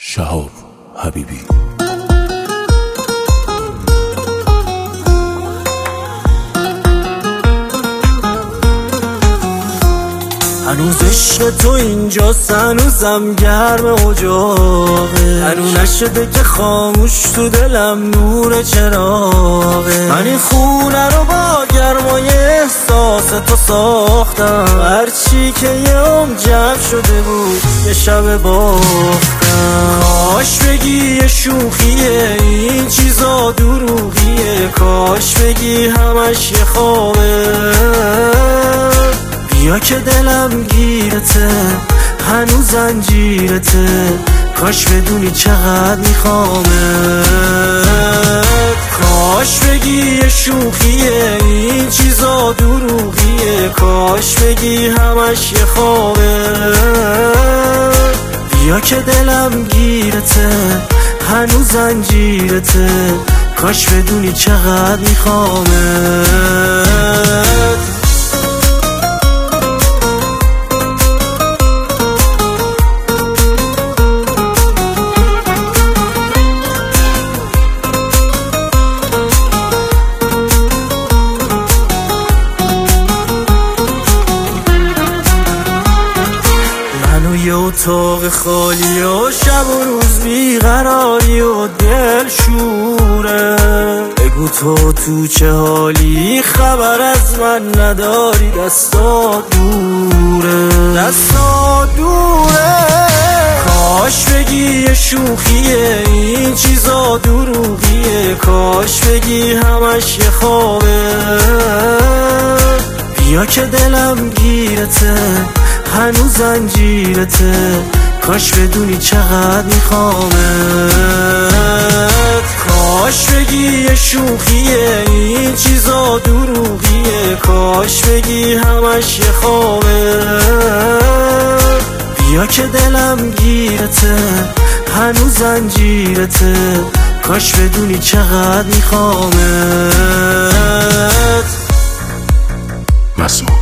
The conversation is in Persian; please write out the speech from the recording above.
شهاب حبیبی. هنوز عشق تو اینجاست، هنوزم گرم اجاقه، هنوز نشده که خاموش تو دلم نور چراغه. من این خونه رو با گرمای احساس تو ساختم، هرچی که یه عمر جمع شده بود یه شب باختم. کاش بگی یه شوخیه، این چیزا دروغیه، کاش بگی همش یه خوابه. بیا که دلم گیرته، هنوز زنجیرته، کاش بدونی چقدر میخوامه. کاش بگی یه شوخیه، این چیزا دروغیه، کاش بگی همش یه خوابه. بیا که دلم گیرته، هنوز زنجیرته، کاش بدونی چقدر میخوامه. یه اتاق خالی و شب و روز بیقراری و دل شوره. بگو تو چه حالی، خبر از من نداری، دستا دوره، دستا دوره. کاش بگی یه شوخیه، این چیزا دروغیه، کاش بگی همش یه خوابه. بیا که دلم گیرته، هنوز زنجیرته، کاش بدونی چقدر میخوامه. کاش بگی یه شوخیه، این چیزا دروغیه، کاش بگی همش یه خوابه. بیا که دلم گیرته، هنوز زنجیرته، کاش بدونی چقدر میخوامه. مسموع